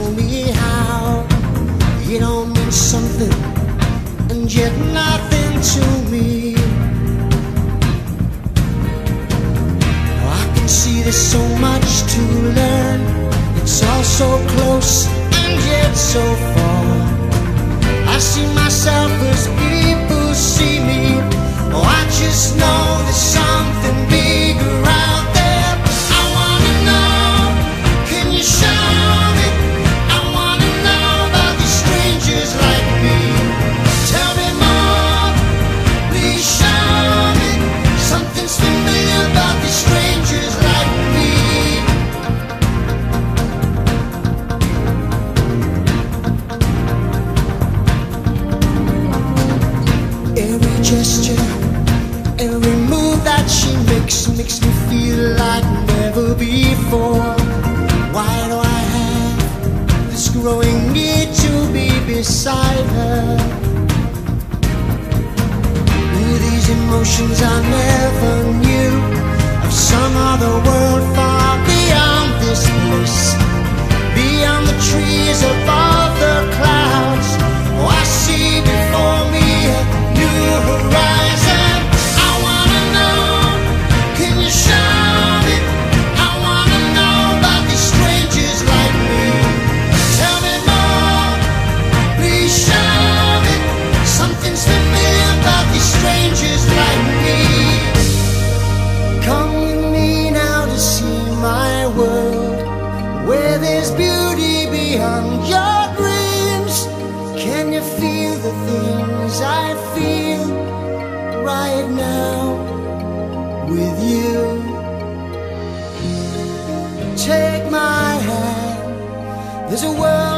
show me how. It all means something, and yet nothing to me. I can see there's so much to learn. It's all so close and yet so far. I see myself as people see me. Oh, I just know there's something bigger out there. I wanna know, can you show me? I wanna know about these strangers like me. Tell me more, please show me. Something's familiar about these strangers like me. Every gesture, every move that she makes me feel like never before. Why do I have this growing need to be beside her? These emotions I never knew, of some other world far beyond this place, beyond the trees, above the clouds. Oh, I see before me a new horizon. I wanna know, can you show me? I wanna know about these strangers like me. Tell me more, please show me. Something's familiar about these strangers like me. Come with me now to see my world, where there's beauty beyond your dreams. Can you feel the things I feel right now with you? Take my hand, there's a world